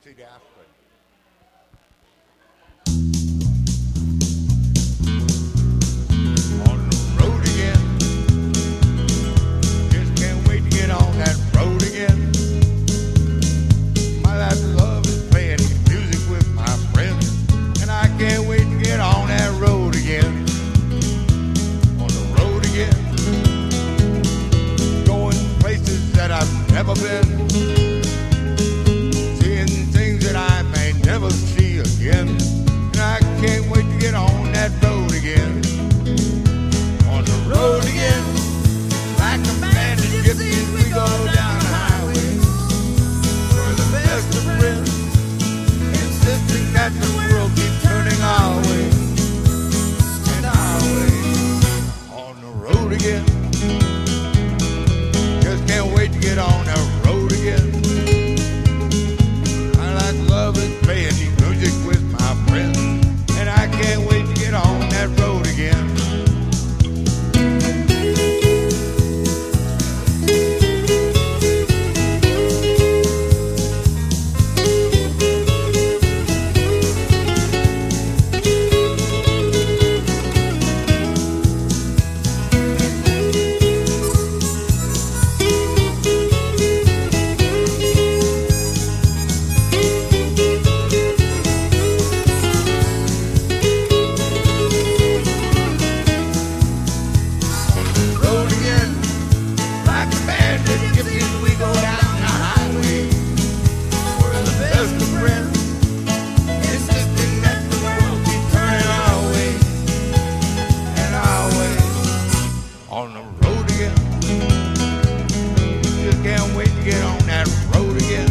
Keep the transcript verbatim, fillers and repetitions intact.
Betsy Dash, but on the road again. Just can't wait to get on that road again. My life's love is playing music with my friends, and I can't wait to get on that road again. On the road again, going places that I've never been, seeing things that I may never see again, and I can't wait to get on that road again. On the road again, like a band of gypsies, we go down the highway. We're the best of friends, insisting that the world keeps turning our way and our way. On the road again, just can't wait to get on that road again. I like love and playing music with my friends, and I can't wait to get on that road again. Road again, like a band of gypsies, we go down the highway. We're the best of friends, insisting that the world keeps turning our way and our way. On the road again, just can't wait to get on that road again.